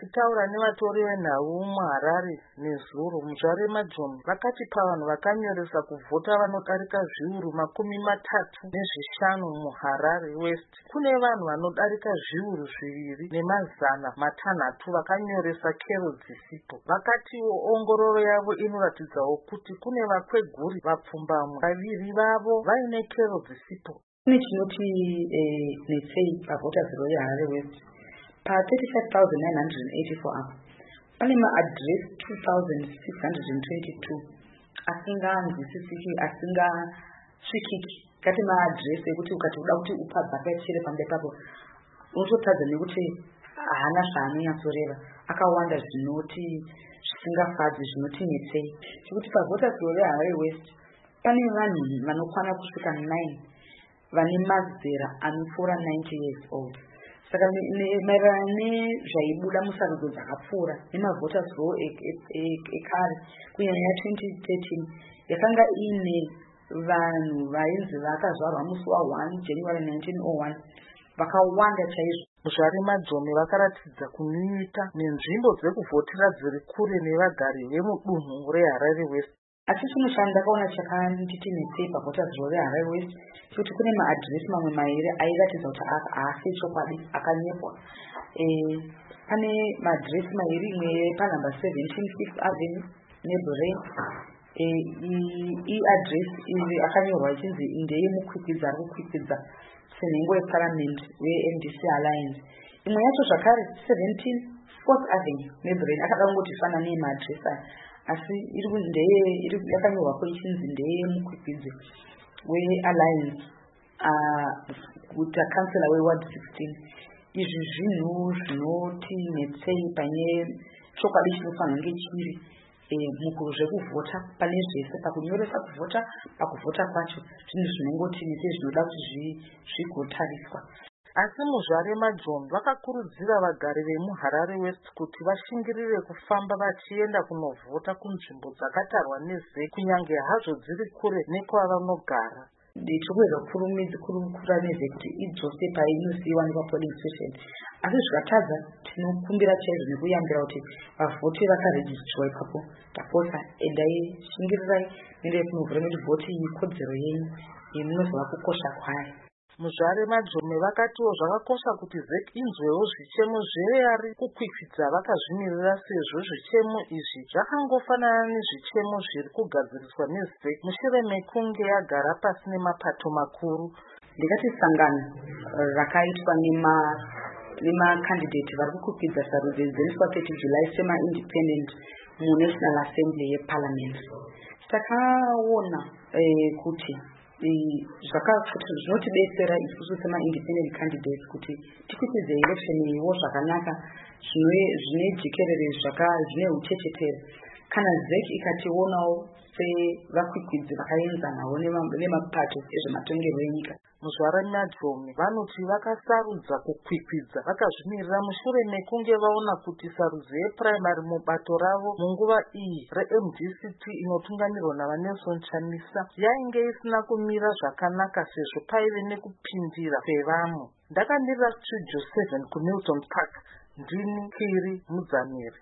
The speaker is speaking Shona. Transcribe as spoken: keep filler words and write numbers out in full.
Vachitaura nevatori venhau muHarare neZulu, Muzvare Majomo vakati pavanhu vakanyoresa kuvhota vanodarika zviuru makumi matatu nezvishanu muHarare West, kune vanhu vanodarika zviuru zviviri nemazana matanhatu vakanyoresa kero dzisipo. Vakatiwo ongororo yavo inoratidzawo kuti kune vakweguri vapfumbamwe vaviri vavo vaine kero dzisipo. Kune chinoti netsei pavhota zero yeHarare West pa thirty-five thousand nine hundred eighty-four apo pane maadhiresi two thousand six hundred twenty-two asinganzwisisiki asingasvikiki. Kati maadhiresi ekuti ukati uda kuti upabvakachire pamberi papo unototadza nekuti haana zvaanonyatsoreva, akawanda zvinoti zvisingafadzi zvinoti netsei. Chekuti pavhota zero reHarare West pane vanhu vanokwana kusvika nine vane mazera anopfuura ninety years old. Saka maererano nezvaibuda musarudzo dzakapfuura nemavhota roll ekare kunyanya twenty thirteen yakanga ine vanhu vainzi vakazvarwa musi wa1 January nineteen oh one vakawanda chaizvo. Muzvare Majomo vakaratidza kunyunyuta nenzvimbo dzekuvhotera dziri kure nevagari vemudunhu reHarare West. Asi chimwe chandakaona chakanditi netsei pavhota zero reHarare West kuti kune maadhiresi mamwe mairi airatidza kuti haasi chokwadi, akanyepwa. Pane maadhiresi mairi, imwe panhamba seventeen Fifth Avenue neBrain. Iyi adhiresi iyi akanyorwa ichinzi ndeyemukwikwidzwa ari kukwikwidzwa senhengo yeParliament weM D C Alliance. Imwe yacho zvakare seventeen Fourth Avenue neBrain akada kungoti fana nemaadhiresi aya, asi iri yakanyorwapo ichinzi ndeyemukwikwidzwa weAlliance guta kansela weward sixteen. Izvi zvinhu zvinoti netsei pane chokwadi chinofanira kunge chiri mukuzvekuvhota pane zvese pakunyoresa kuvhota pakuvhota kwacho, zvinhu zvinongoti netsei zvinoda kuti zvigotariswa. Asi Muzvare Majomo vakakurudzira vagari vemuHarare West kuti vashingirire kufamba vachienda kunovhota kunzvimbo dzakatarwa nezei kunyange hazvo dziri kure nekwavanogara. Nditokuweza kurukura nezei kuti idzose painosiyiwa nepapolling station, asi zvikatadza tinokumbira chaizvo nekuyambira kuti vavhoti vakarejistrwa ipapo tapota endai shingirirai nendai kunovhota nekuti vhoti iyi kodzero yenyu yemunozova kukosha kwayo. Muzvare Majomo vakatiwo zvakakosha kuti Z E C inzwewo zvichemo zvevari kukwikwidzwa vakazvimirira, sezvo zvichemo izvi zvakangofanana nezvichemo zviri kugadziriswa neZ E C mushure mekunge yagara pasi nemapato makuru. Ndikati sangano rakaitwa nemakandidati vari kukwikwidzwa sarudzo idzoiswa thirty July sema-independent muNational Assembly yeParliament. Takaona kuti zvinotidetsera isusu sema-independent candidates kuti tikwikwidze election iwo zvakanaka zvine jekerere zvine uchechetere. Kana Z E C ikationawo sevakwikwidzwi vakaenzanawo nemapato ezvematongerwo enyika. Muzvare Majomo vanoti vakasarudza kukwikwidza vakazvimirira mushure mekunge vaona kuti sarudzo yepuraimari mubato ravo munguva iyi reM D C P inotungamirwa naVanelson Chamisa yainge isina kumira zvakanaka sezvo paive nekupindira kwevamwe. Ndakandirira Studio seven kuMilton Park, ndini Kiri Mudzamiri.